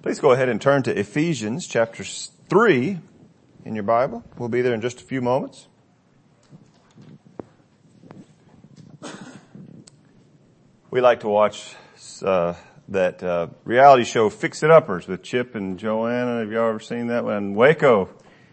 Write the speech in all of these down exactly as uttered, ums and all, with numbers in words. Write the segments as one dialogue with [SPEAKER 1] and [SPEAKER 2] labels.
[SPEAKER 1] Please go ahead and turn to Ephesians chapter three in your Bible. We'll be there in just a few moments. We like to watch uh, that uh, reality show Fix It Uppers with Chip and Joanna. Have y'all ever seen that one? In Waco.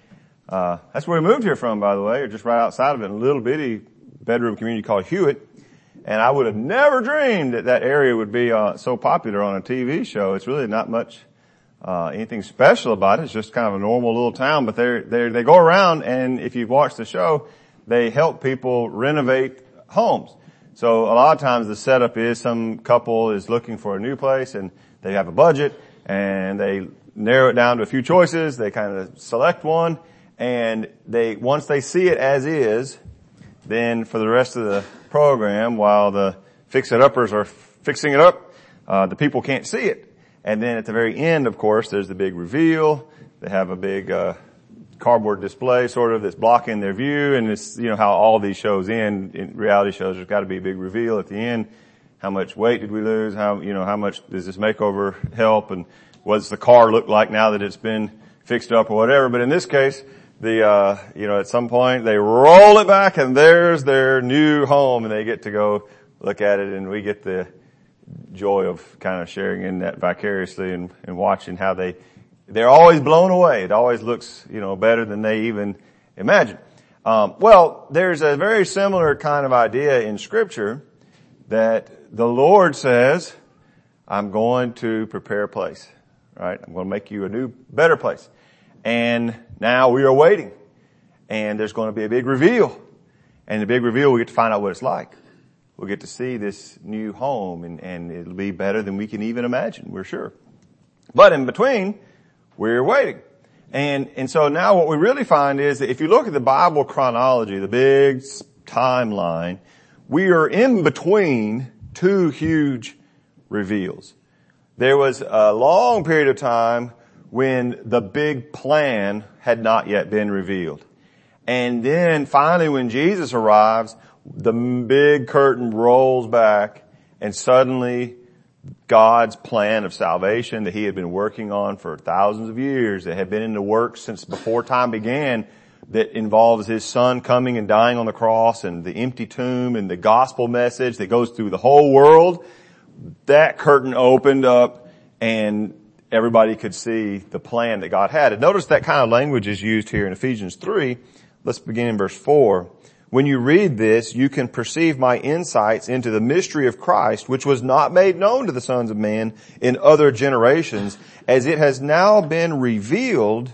[SPEAKER 1] Uh, that's where we moved here from, by the way, or just right outside of it, in a little bitty bedroom community called Hewitt. And I would have never dreamed that that area would be uh, so popular on a T V show. It's really not much Uh, anything special about it. It's just kind of a normal little town, but they they they go around, and if you've watched the show, they help people renovate homes. So a lot of times the setup is some couple is looking for a new place, and they have a budget, and they narrow it down to a few choices. They kind of select one, and they once they see it as is, then for the rest of the program, while the fix-it-uppers are fixing it up, uh, the people can't see it. And then at the very end, of course, there's the big reveal. They have a big uh cardboard display sort of that's blocking their view. And it's, you know, how all these shows end. In reality shows, there's got to be a big reveal at the end. How much weight did we lose? How, you know, how much does this makeover help? And what does the car look like now that it's been fixed up or whatever? But in this case, the, uh, you know, at some point they roll it back and there's their new home, and they get to go look at it, and we get the joy of kind of sharing in that vicariously and, and watching how they, they're always blown away. It always looks, you know, better than they even imagine. Um, well, there's a very similar kind of idea in Scripture that the Lord says, I'm going to prepare a place, right? I'm going to make you a new, better place. And now we are waiting, and there's going to be a big reveal. And the big reveal, we get to find out what it's like. We'll get to see this new home, and, and it'll be better than we can even imagine, we're sure. But in between, we're waiting. And, and so now what we really find is that if you look at the Bible chronology, the big timeline, we are in between two huge reveals. There was a long period of time when the big plan had not yet been revealed. And then finally when Jesus arrives, the big curtain rolls back, and suddenly God's plan of salvation that He had been working on for thousands of years, that had been in the works since before time began, that involves His Son coming and dying on the cross, and the empty tomb, and the gospel message that goes through the whole world, that curtain opened up, and everybody could see the plan that God had. And notice that kind of language is used here in Ephesians three. Let's begin in verse four. When you read this, you can perceive my insights into the mystery of Christ, which was not made known to the sons of men in other generations, as it has now been revealed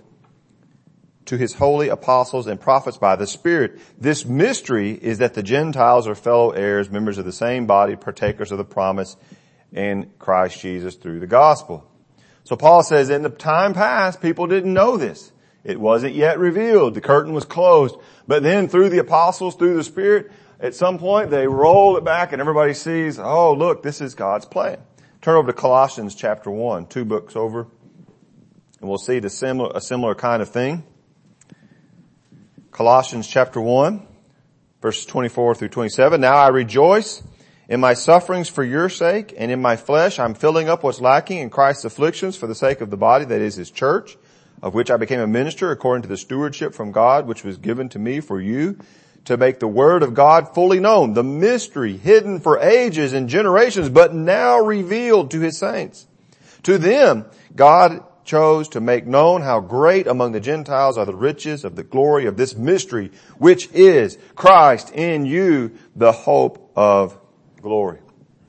[SPEAKER 1] to His holy apostles and prophets by the Spirit. This mystery is that the Gentiles are fellow heirs, members of the same body, partakers of the promise in Christ Jesus through the gospel. So Paul says, in the time past, people didn't know this. It wasn't yet revealed. The curtain was closed. But then through the apostles, through the Spirit, at some point they roll it back and everybody sees, oh, look, this is God's plan. Turn over to Colossians chapter one, two books over, and we'll see the similar, a similar kind of thing. Colossians chapter one, verses twenty-four through twenty-seven. Now I rejoice in my sufferings for your sake, and in my flesh I'm filling up what's lacking in Christ's afflictions for the sake of the body, that is His church, of which I became a minister according to the stewardship from God, which was given to me for you, to make the word of God fully known, the mystery hidden for ages and generations, but now revealed to His saints. To them, God chose to make known how great among the Gentiles are the riches of the glory of this mystery, which is Christ in you, the hope of glory.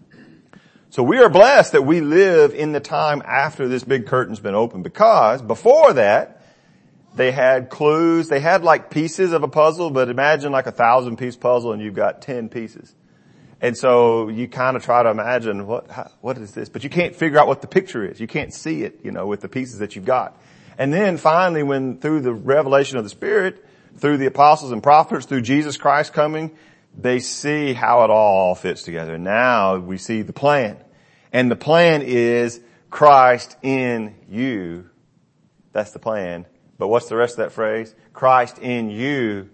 [SPEAKER 1] So we are blessed that we live in the time after this big curtain's been opened, because before that, they had clues. They had like pieces of a puzzle, but imagine like a thousand piece puzzle and you've got ten pieces. And so you kind of try to imagine what, how, what is this? But you can't figure out what the picture is. You can't see it, you know, with the pieces that you've got. And then finally, when through the revelation of the Spirit, through the apostles and prophets, through Jesus Christ coming, they see how it all fits together. Now we see the plan. And the plan is Christ in you. That's the plan. But what's the rest of that phrase? Christ in you,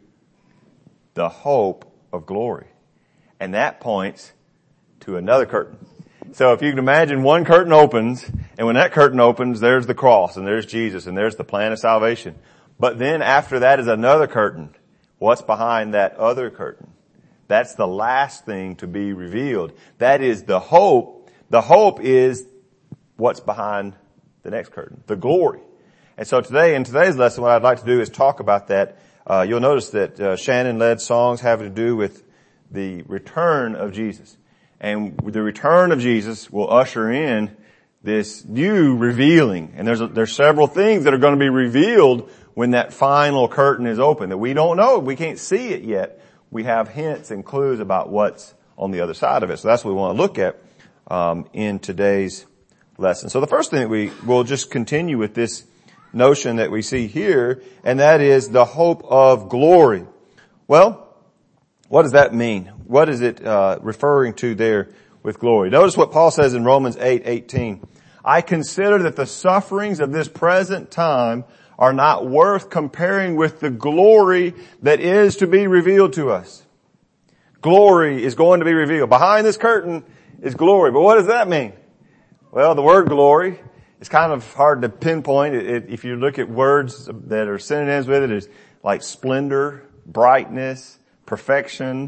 [SPEAKER 1] the hope of glory. And that points to another curtain. So if you can imagine one curtain opens, and when that curtain opens, there's the cross, and there's Jesus, and there's the plan of salvation. But then after that is another curtain. What's behind that other curtain? That's the last thing to be revealed. That is the hope. The hope is what's behind the next curtain, the glory. And so today, in today's lesson, what I'd like to do is talk about that. Uh, you'll notice that uh, Shannon led songs having to do with the return of Jesus. And the return of Jesus will usher in this new revealing. And there's, a, there's several things that are going to be revealed when that final curtain is open that we don't know. We can't see it yet. We have hints and clues about what's on the other side of it. So that's what we want to look at, um, in today's lesson. So the first thing that we will just continue with this notion that we see here, and that is the hope of glory. Well, what does that mean? What is it uh, referring to there with glory? Notice what Paul says in Romans eight eighteen. I consider that the sufferings of this present time are not worth comparing with the glory that is to be revealed to us. Glory is going to be revealed. Behind this curtain is glory. But what does that mean? Well, the word glory is kind of hard to pinpoint. It, it, if you look at words that are synonyms with it, it's like splendor, brightness, perfection.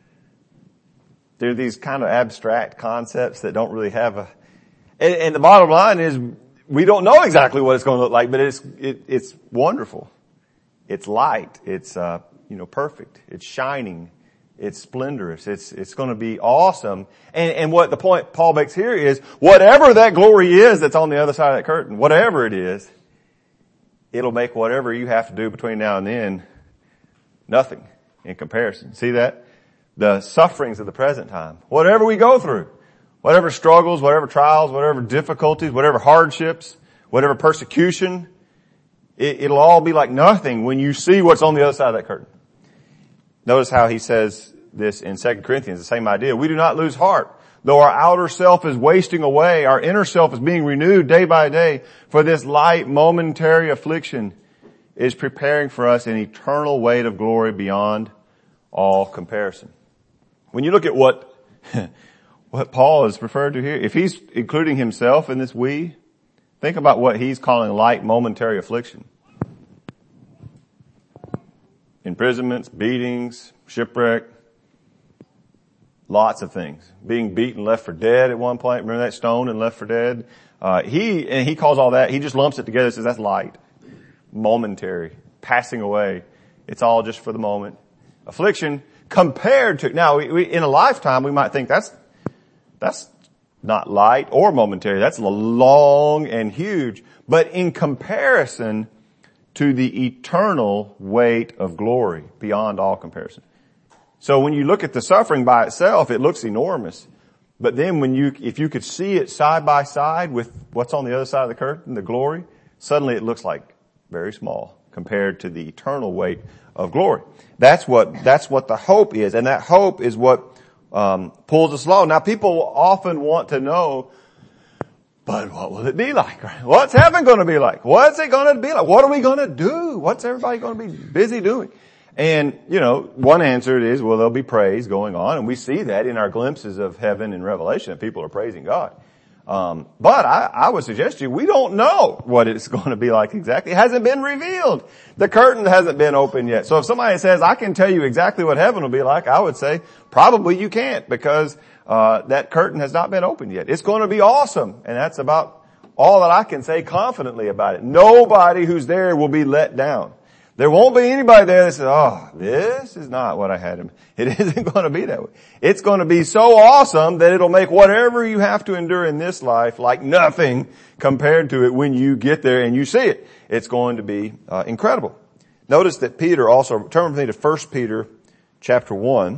[SPEAKER 1] They're these kind of abstract concepts that don't really have a, and, and the bottom line is we don't know exactly what it's going to look like, but it's, it, it's wonderful. It's light. It's, uh, you know, perfect. It's shining. It's splendorous. It's, it's going to be awesome. And, and what the point Paul makes here is whatever that glory is that's on the other side of that curtain, whatever it is, it'll make whatever you have to do between now and then nothing in comparison. See that? The sufferings of the present time. Whatever we go through, whatever struggles, whatever trials, whatever difficulties, whatever hardships, whatever persecution, it, it'll all be like nothing when you see what's on the other side of that curtain. Notice how he says this in Second Corinthians, the same idea. We do not lose heart. Though our outer self is wasting away, our inner self is being renewed day by day, for this light momentary affliction is preparing for us an eternal weight of glory beyond all comparison. When you look at what, what Paul is referred to here, if he's including himself in this we, think about what he's calling light momentary affliction. Imprisonments, beatings, shipwreck, lots of things. Being beaten, left for dead at one point. Remember that stone and left for dead? Uh, he, and he calls all that, he just lumps it together and says that's light. Momentary. Passing away. It's all just for the moment. Affliction compared to, now we, we, in a lifetime we might think that's, that's not light or momentary. That's long and huge. But in comparison to the eternal weight of glory beyond all comparison. So when you look at the suffering by itself, it looks enormous. But then when you, if you could see it side by side with what's on the other side of the curtain, the glory, suddenly it looks like very small compared to the eternal weight of glory. That's what, that's what the hope is. And that hope is what, um, pulls us along. Now people often want to know, but what will it be like? What's heaven going to be like? What's it going to be like? What are we going to do? What's everybody going to be busy doing? And, you know, one answer is, well, there'll be praise going on. And we see that in our glimpses of heaven in Revelation, that people are praising God. Um, but I, I would suggest to you, we don't know what it's going to be like exactly. It hasn't been revealed. The curtain hasn't been opened yet. So if somebody says, I can tell you exactly what heaven will be like, I would say, probably you can't, because uh that curtain has not been opened yet. It's going to be awesome. And that's about all that I can say confidently about it. Nobody who's there will be let down. There won't be anybody there that says, oh, this is not what I had him. It isn't going to be that way. It's going to be so awesome that it'll make whatever you have to endure in this life like nothing compared to it when you get there and you see it. It's going to be uh, incredible. Notice that Peter also, turn with me to First Peter chapter one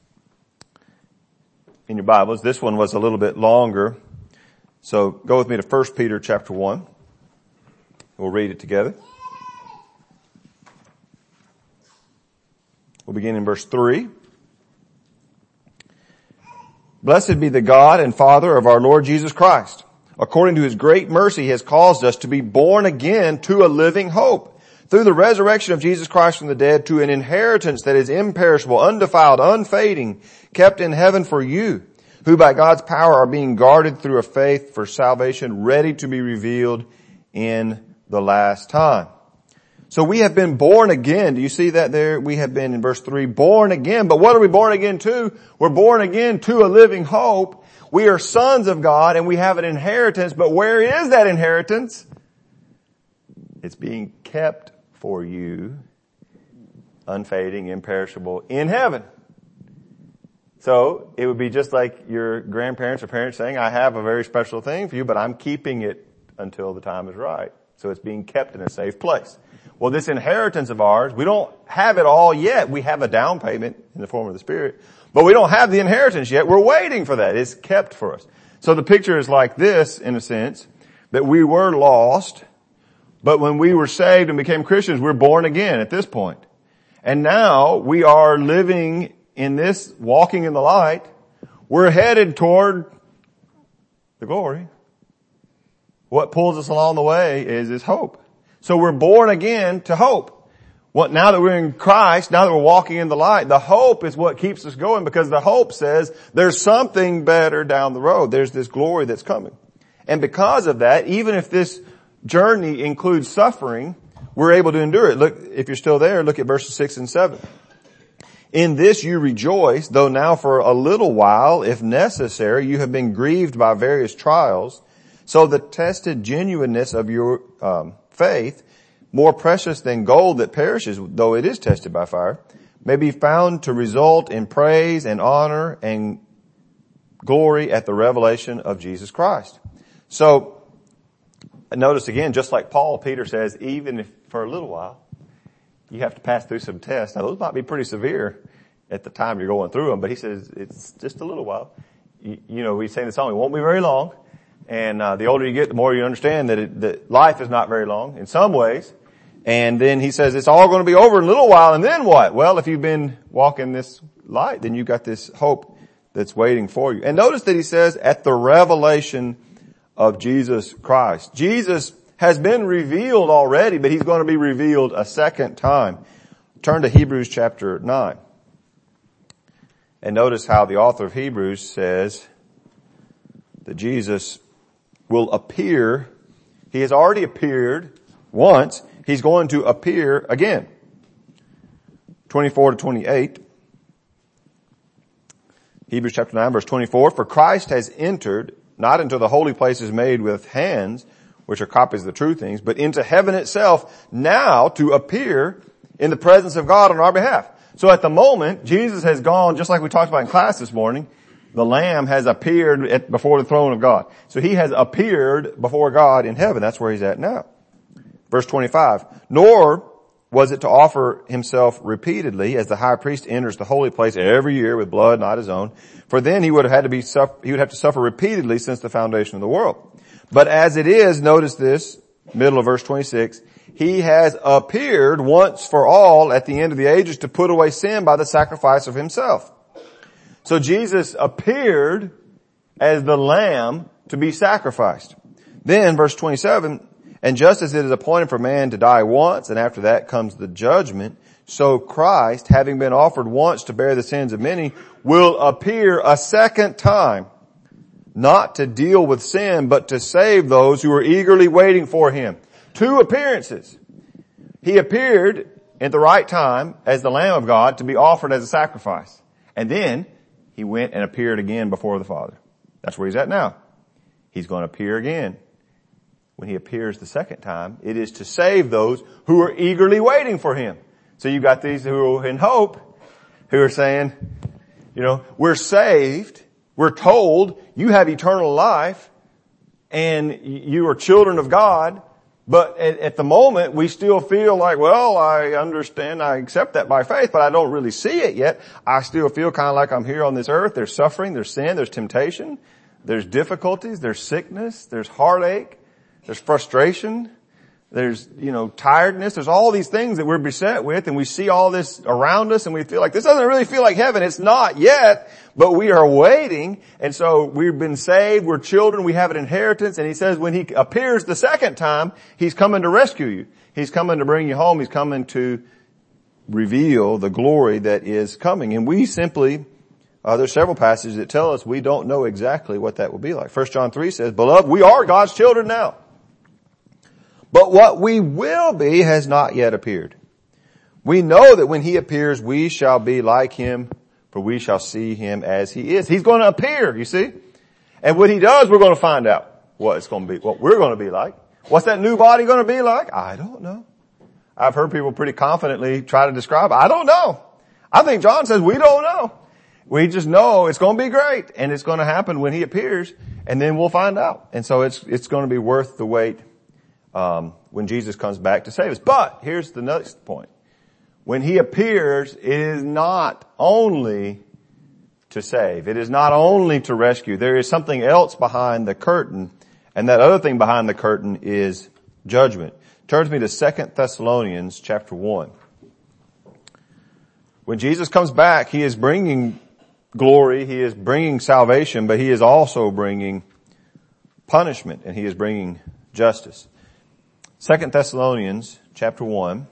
[SPEAKER 1] in your Bibles. This one was a little bit longer. So go with me to First Peter chapter one. We'll read it together. We'll begin in verse three. Blessed be the God and Father of our Lord Jesus Christ. According to his great mercy, he has caused us to be born again to a living hope, through the resurrection of Jesus Christ from the dead, to an inheritance that is imperishable, undefiled, unfading, kept in heaven for you, who by God's power are being guarded through a faith for salvation, ready to be revealed in the last time. So we have been born again. Do you see that there? We have been, in verse three, born again. But what are we born again to? We're born again to a living hope. We are sons of God and we have an inheritance. But where is that inheritance? It's being kept for you, unfading, imperishable, in heaven. So it would be just like your grandparents or parents saying, I have a very special thing for you, but I'm keeping it until the time is right. So it's being kept in a safe place. Well, this inheritance of ours, we don't have it all yet. We have a down payment in the form of the Spirit, but we don't have the inheritance yet. We're waiting for that. It's kept for us. So the picture is like this, in a sense, that we were lost, but when we were saved and became Christians, we're born again at this point. And now we are living in this, walking in the light. We're headed toward the glory. What pulls us along the way is this hope. So we're born again to hope. What, now that we're in Christ, now that we're walking in the light, the hope is what keeps us going, because the hope says there's something better down the road. There's this glory that's coming. And because of that, even if this journey includes suffering, we're able to endure it. Look, if you're still there, look at verses six and seven. In this you rejoice, though now for a little while, if necessary, you have been grieved by various trials, so the tested genuineness of your um, faith, more precious than gold that perishes, though it is tested by fire, may be found to result in praise and honor and glory at the revelation of Jesus Christ. So, notice again, just like Paul, Peter says, even if for a little while, you have to pass through some tests. Now, those might be pretty severe at the time you're going through them, but he says it's just a little while. You, you know, we say in the song, it won't be very long. And uh, the older you get, the more you understand that, it, that life is not very long in some ways. And then he says it's all going to be over in a little while, and then what? Well, if you've been walking this light, then you've got this hope that's waiting for you. And notice that he says at the revelation of Jesus Christ. Jesus has been revealed already, but he's going to be revealed a second time. Turn to Hebrews chapter nine. And notice how the author of Hebrews says that Jesus will appear. He has already appeared once. He's going to appear again. twenty-four to twenty-eight. Hebrews chapter nine verse twenty-four. For Christ has entered not into the holy places made with hands, which are copies of the true things, but into heaven itself, now to appear in the presence of God on our behalf. So at the moment, Jesus has gone, just like we talked about in class this morning, the Lamb has appeared at, before the throne of God. So he has appeared before God in heaven. That's where he's at now. Verse twenty-five. Nor was it to offer himself repeatedly as the high priest enters the holy place every year with blood not his own. For then he would have had to be, he would have to suffer repeatedly since the foundation of the world. But as it is, notice this, middle of verse twenty-six, he has appeared once for all at the end of the ages to put away sin by the sacrifice of himself. So Jesus appeared as the Lamb to be sacrificed. Then verse twenty-seven, and just as it is appointed for man to die once, and after that comes the judgment, so Christ, having been offered once to bear the sins of many, will appear a second time, not to deal with sin, but to save those who are eagerly waiting for him. Two appearances. He appeared at the right time as the Lamb of God to be offered as a sacrifice. And then he went and appeared again before the Father. That's where he's at now. He's going to appear again. When he appears the second time, it is to save those who are eagerly waiting for him. So you've got these who are in hope, who are saying, you know, we're saved. We're told you have eternal life and you are children of God. But at, at the moment, we still feel like, well, I understand, I accept that by faith, but I don't really see it yet. I still feel kind of like I'm here on this earth. There's suffering, there's sin, there's temptation, there's difficulties, there's sickness, there's heartache, there's frustration, there's, you know, tiredness. There's all these things that we're beset with, and we see all this around us, and we feel like this doesn't really feel like heaven. It's not yet, but we are waiting. And so we've been saved. We're children. We have an inheritance. And he says when he appears the second time, he's coming to rescue you. He's coming to bring you home. He's coming to reveal the glory that is coming. And we simply Uh, there's several passages that tell us we don't know exactly what that will be like. First John three says, "Beloved, we are God's children now. But what we will be has not yet appeared. We know that when he appears, we shall be like him, for we shall see him as he is." He's going to appear, you see? And when he does, we're going to find out what it's going to be, what we're going to be like. What's that new body going to be like? I don't know. I've heard people pretty confidently try to describe it. I don't know. I think John says we don't know. We just know it's going to be great, and it's going to happen when he appears, and then we'll find out. And so it's it's going to be worth the wait um, when Jesus comes back to save us. But here's the next point. When he appears, it is not only to save. It is not only to rescue. There is something else behind the curtain, and that other thing behind the curtain is judgment. Turn with me to Second Thessalonians chapter one. When Jesus comes back, he is bringing glory, he is bringing salvation, but he is also bringing punishment, and he is bringing justice. Second Thessalonians chapter one,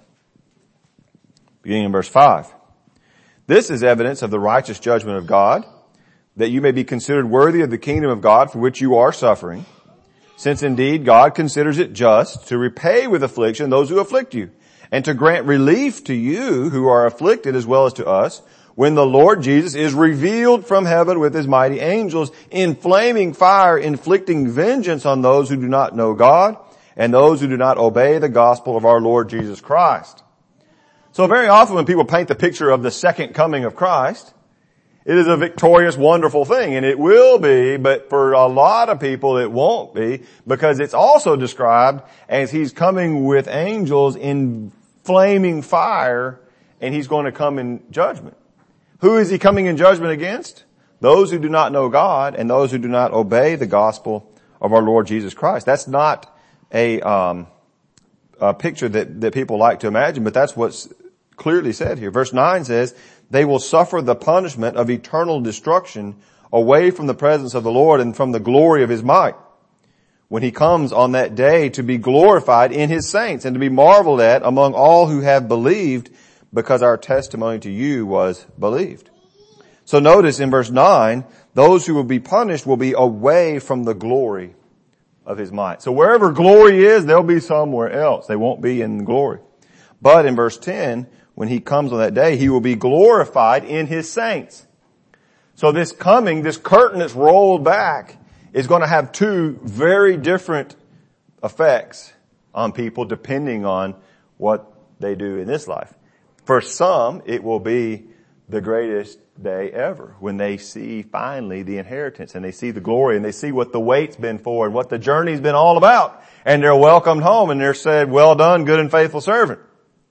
[SPEAKER 1] beginning in verse five. "This is evidence of the righteous judgment of God, that you may be considered worthy of the kingdom of God for which you are suffering, since indeed God considers it just to repay with affliction those who afflict you, and to grant relief to you who are afflicted as well as to us, when the Lord Jesus is revealed from heaven with his mighty angels in flaming fire, inflicting vengeance on those who do not know God and those who do not obey the gospel of our Lord Jesus Christ." So very often when people paint the picture of the second coming of Christ, it is a victorious, wonderful thing, and it will be, but for a lot of people it won't be, because it's also described as he's coming with angels in flaming fire, and he's going to come in judgment. Who is he coming in judgment against? Those who do not know God and those who do not obey the gospel of our Lord Jesus Christ. That's not a, um, a picture that, that people like to imagine, but that's what's clearly said here. Verse nine says, "They will suffer the punishment of eternal destruction away from the presence of the Lord and from the glory of his might, when he comes on that day to be glorified in his saints and to be marveled at among all who have believed, because our testimony to you was believed." So notice in verse nine, those who will be punished will be away from the glory of his might. So wherever glory is, they'll be somewhere else. They won't be in glory. But in verse ten, when he comes on that day, he will be glorified in his saints. So this coming, this curtain that's rolled back, is going to have two very different effects on people depending on what they do in this life. For some, it will be the greatest day ever when they see finally the inheritance and they see the glory and they see what the wait's been for and what the journey's been all about. And they're welcomed home and they're said, "Well done, good and faithful servant."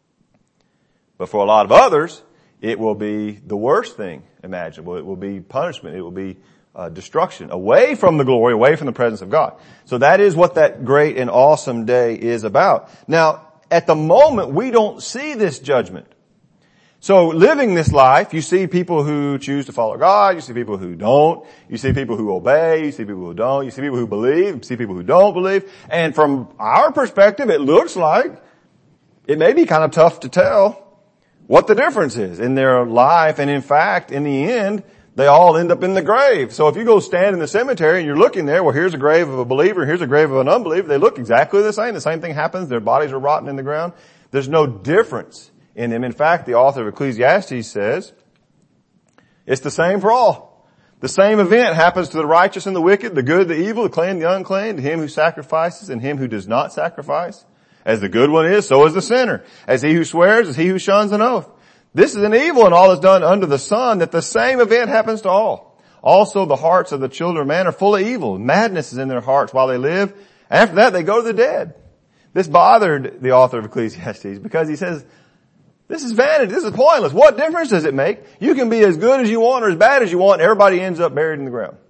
[SPEAKER 1] But for a lot of others, it will be the worst thing imaginable. It will be punishment. It will be uh, destruction, away from the glory, away from the presence of God. So that is what that great and awesome day is about. Now, at the moment, we don't see this judgment. So living this life, you see people who choose to follow God, you see people who don't, you see people who obey, you see people who don't, you see people who believe, you see people who don't believe. And from our perspective, it looks like it may be kind of tough to tell what the difference is in their life. And in fact, in the end, they all end up in the grave. So if you go stand in the cemetery and you're looking there, well, here's a grave of a believer, here's a grave of an unbeliever. They look exactly the same. The same thing happens. Their bodies are rotting in the ground. There's no difference in them. In fact, the author of Ecclesiastes says it's the same for all. The same event happens to the righteous and the wicked, the good, the evil, the clean, the unclean, to him who sacrifices and him who does not sacrifice. As the good one is, so is the sinner. As he who swears, as he who shuns an oath. This is an evil and all is done under the sun, that the same event happens to all. Also the hearts of the children of man are full of evil. Madness is in their hearts while they live. After that they go to the dead. This bothered the author of Ecclesiastes because he says, this is vanity, this is pointless. What difference does it make? You can be as good as you want or as bad as you want, and everybody ends up buried in the ground.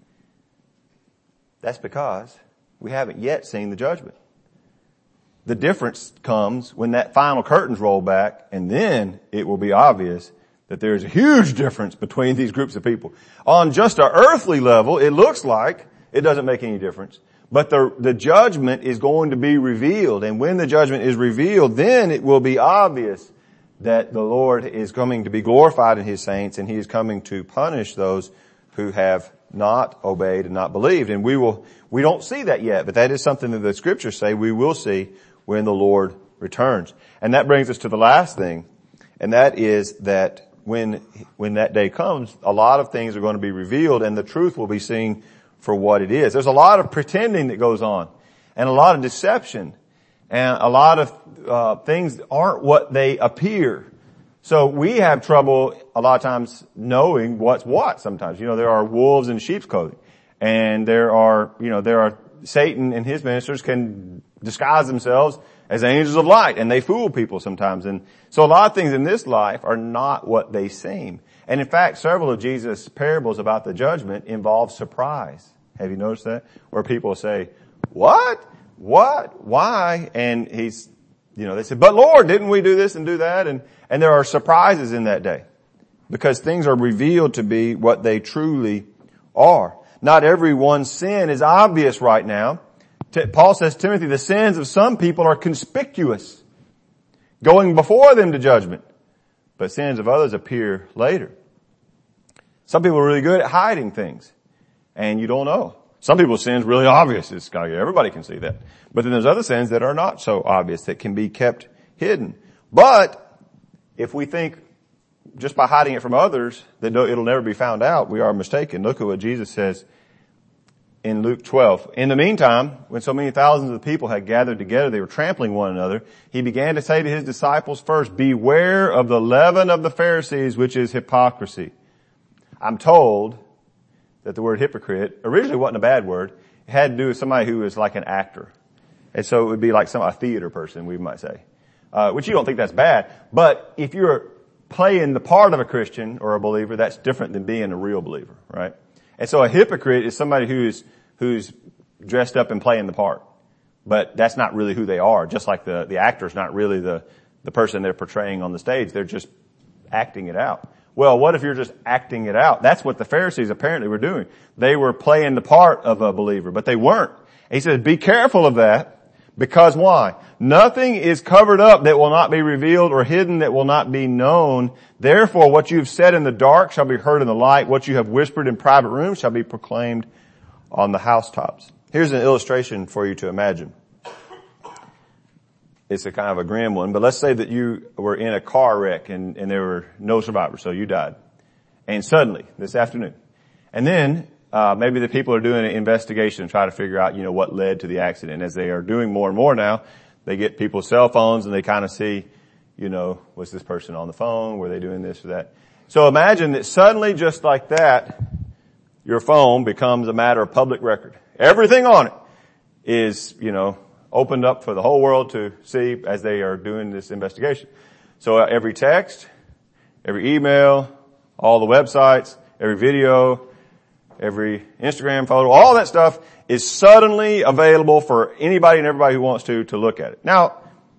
[SPEAKER 1] That's because we haven't yet seen the judgment. The difference comes when that final curtain's rolled back, and then it will be obvious that there's a huge difference between these groups of people. On just an earthly level, it looks like it doesn't make any difference. But the, the judgment is going to be revealed, and when the judgment is revealed, then it will be obvious that the Lord is coming to be glorified in His saints, and He is coming to punish those who have not obeyed and not believed. And we will, we don't see that yet, but that is something that the Scriptures say we will see when the Lord returns. And that brings us to the last thing, and that is that when, when that day comes, a lot of things are going to be revealed and the truth will be seen for what it is. There's a lot of pretending that goes on, and a lot of deception, and a lot of uh, things aren't what they appear. So we have trouble a lot of times knowing what's what sometimes. You know, there are wolves in sheep's clothing, and there are, you know, there are Satan and his ministers can disguise themselves as angels of light, and they fool people sometimes. And so a lot of things in this life are not what they seem. And in fact, several of Jesus' parables about the judgment involve surprise. Have you noticed that? Where people say, what? What? Why? And he's, you know, they say, but Lord, didn't we do this and do that? And, and there are surprises in that day because things are revealed to be what they truly are. Not everyone's sin is obvious right now. Paul says, Timothy, the sins of some people are conspicuous, going before them to judgment, but sins of others appear later. Some people are really good at hiding things, and you don't know. Some people's sins really obvious. It's kind of, everybody can see that. But then there's other sins that are not so obvious that can be kept hidden. But if we think just by hiding it from others that it'll never be found out, we are mistaken. Look at what Jesus says in Luke twelve. In the meantime, when so many thousands of people had gathered together, they were trampling one another. He began to say to his disciples first, beware of the leaven of the Pharisees, which is hypocrisy. I'm told that the word hypocrite originally wasn't a bad word. It had to do with somebody who is like an actor. And so it would be like some, a theater person, we might say. Uh, which you don't think that's bad. But if you're playing the part of a Christian or a believer, that's different than being a real believer, right? And so a hypocrite is somebody who's, who's dressed up and playing the part. But that's not really who they are. Just like the, the actor's not really the, the person they're portraying on the stage. They're just acting it out. Well, what if you're just acting it out? That's what the Pharisees apparently were doing. They were playing the part of a believer, but they weren't. And he says, be careful of that. Because why? Nothing is covered up that will not be revealed, or hidden that will not be known. Therefore, what you have said in the dark shall be heard in the light. What you have whispered in private rooms shall be proclaimed on the housetops. Here's an illustration for you to imagine. It's a kind of a grim one, but let's say that you were in a car wreck and, and there were no survivors, so you died. And suddenly, this afternoon, and then Uh, maybe the people are doing an investigation to try to figure out, you know, what led to the accident. As they are doing more and more now, they get people's cell phones and they kind of see, you know, was this person on the phone? Were they doing this or that? So imagine that suddenly, just like that, your phone becomes a matter of public record. Everything on it is, you know, opened up for the whole world to see as they are doing this investigation. So uh, every text, every email, all the websites, every video, every Instagram photo, all that stuff is suddenly available for anybody and everybody who wants to, to look at it. Now,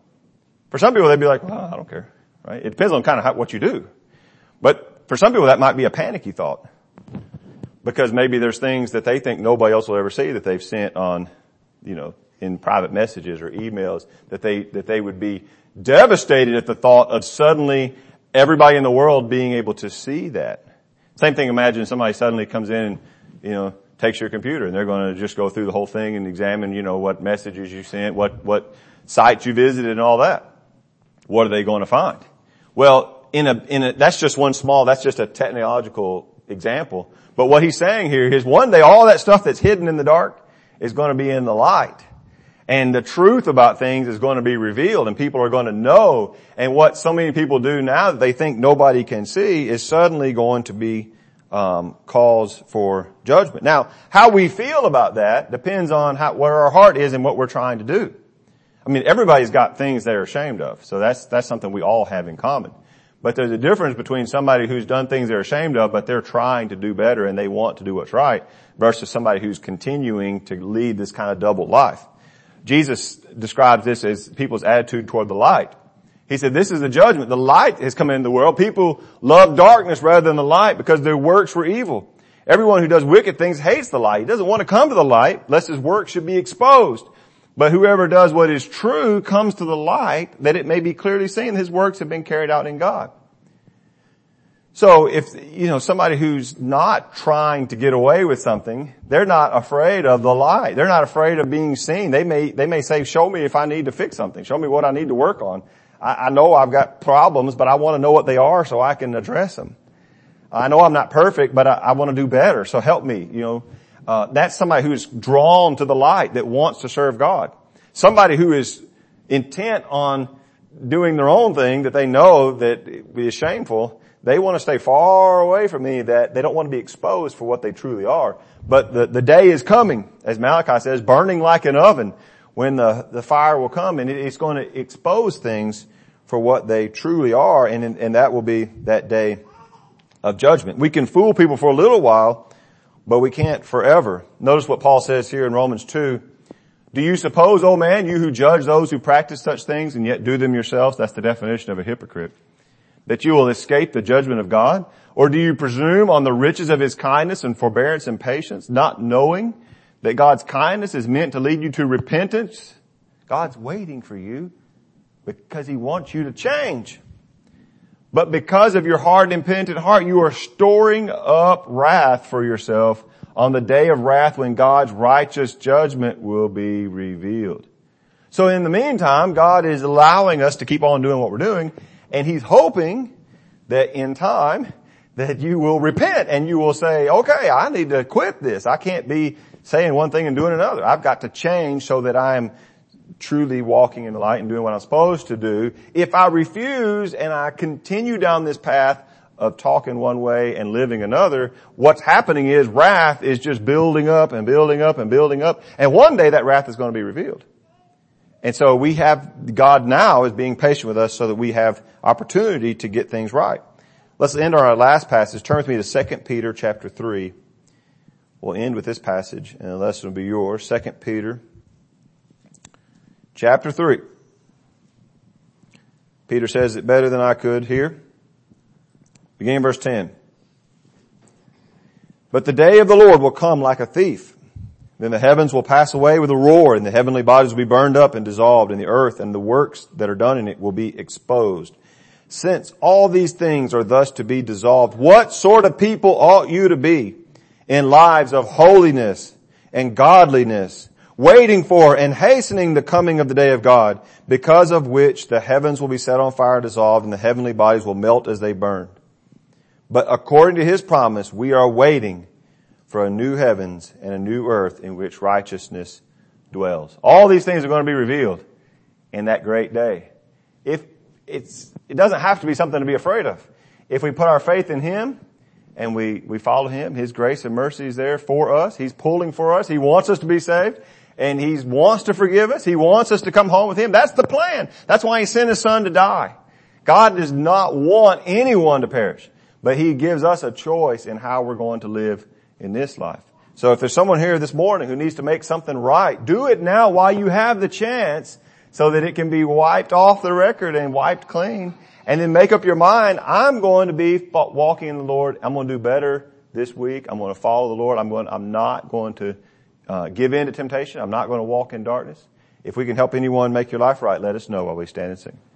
[SPEAKER 1] for some people, they'd be like, well, I don't care, right? It depends on kind of how, what you do. But for some people, that might be a panicky thought. Because maybe there's things that they think nobody else will ever see that they've sent on, you know, in private messages or emails, that they, that they would be devastated at the thought of suddenly everybody in the world being able to see that. Same thing, imagine somebody suddenly comes in and, you know, takes your computer and they're going to just go through the whole thing and examine, you know, what messages you sent, what, what sites you visited and all that. What are they going to find? Well, in a, in a, that's just one small, that's just a technological example. But what he's saying here is one day all that stuff that's hidden in the dark is going to be in the light. And the truth about things is going to be revealed and people are going to know. And what so many people do now that they think nobody can see is suddenly going to be um cause for judgment. Now, how we feel about that depends on how, where our heart is and what we're trying to do. I mean, everybody's got things they're ashamed of. So that's, that's something we all have in common. But there's a difference between somebody who's done things they're ashamed of, but they're trying to do better and they want to do what's right, versus somebody who's continuing to lead this kind of double life. Jesus describes this as people's attitude toward the light. He said, this is the judgment. The light has come into the world. People love darkness rather than the light because their works were evil. Everyone who does wicked things hates the light. He doesn't want to come to the light lest his work should be exposed. But whoever does what is true comes to the light, that it may be clearly seen his works have been carried out in God. So if, you know, somebody who's not trying to get away with something, they're not afraid of the light. They're not afraid of being seen. They may, they may say, show me if I need to fix something. Show me what I need to work on. I, I know I've got problems, but I want to know what they are so I can address them. I know I'm not perfect, but I, I want to do better. So help me, you know. Uh, that's somebody who's drawn to the light, that wants to serve God. Somebody who is intent on doing their own thing that they know that is shameful, they want to stay far away from me, that they don't want to be exposed for what they truly are. But the, the day is coming, as Malachi says, burning like an oven, when the, the fire will come, and it, it's going to expose things for what they truly are, and, and that will be that day of judgment. We can fool people for a little while, but we can't forever. Notice what Paul says here in Romans two. Do you suppose, O man, you who judge those who practice such things and yet do them yourselves, that's the definition of a hypocrite, that you will escape the judgment of God? Or do you presume on the riches of his kindness and forbearance and patience, not knowing that God's kindness is meant to lead you to repentance? God's waiting for you because he wants you to change. But because of your hard and impenitent heart, you are storing up wrath for yourself on the day of wrath when God's righteous judgment will be revealed. So in the meantime, God is allowing us to keep on doing what we're doing, and he's hoping that in time that you will repent and you will say, okay, I need to quit this. I can't be saying one thing and doing another. I've got to change so that I am truly walking in the light and doing what I'm supposed to do. If I refuse and I continue down this path of talking one way and living another, what's happening is wrath is just building up and building up and building up. And one day that wrath is going to be revealed. And so we have, God now is being patient with us so that we have opportunity to get things right. Let's end on our last passage. Turn with me to Second Peter chapter three. We'll end with this passage and the lesson will be yours. Second Peter chapter three. Peter says it better than I could here. Beginning verse ten. But the day of the Lord will come like a thief. Then the heavens will pass away with a roar, and the heavenly bodies will be burned up and dissolved, and the earth and the works that are done in it will be exposed. Since all these things are thus to be dissolved, what sort of people ought you to be in lives of holiness and godliness, waiting for and hastening the coming of the day of God, because of which the heavens will be set on fire, dissolved, and the heavenly bodies will melt as they burn? But according to his promise, we are waiting for a new heavens and a new earth in which righteousness dwells. All these things are going to be revealed in that great day. If it's, it doesn't have to be something to be afraid of. If we put our faith in him and we, we follow him, his grace and mercy is there for us. He's pulling for us. He wants us to be saved, and he wants to forgive us. He wants us to come home with him. That's the plan. That's why he sent his son to die. God does not want anyone to perish, but he gives us a choice in how we're going to live in this life. So if there's someone here this morning who needs to make something right, do it now while you have the chance so that it can be wiped off the record and wiped clean. And then make up your mind, I'm going to be walking in the Lord. I'm going to do better this week. I'm going to follow the Lord. I'm going, I'm not going to uh, give in to temptation. I'm not going to walk in darkness. If we can help anyone make your life right, let us know while we stand and sing.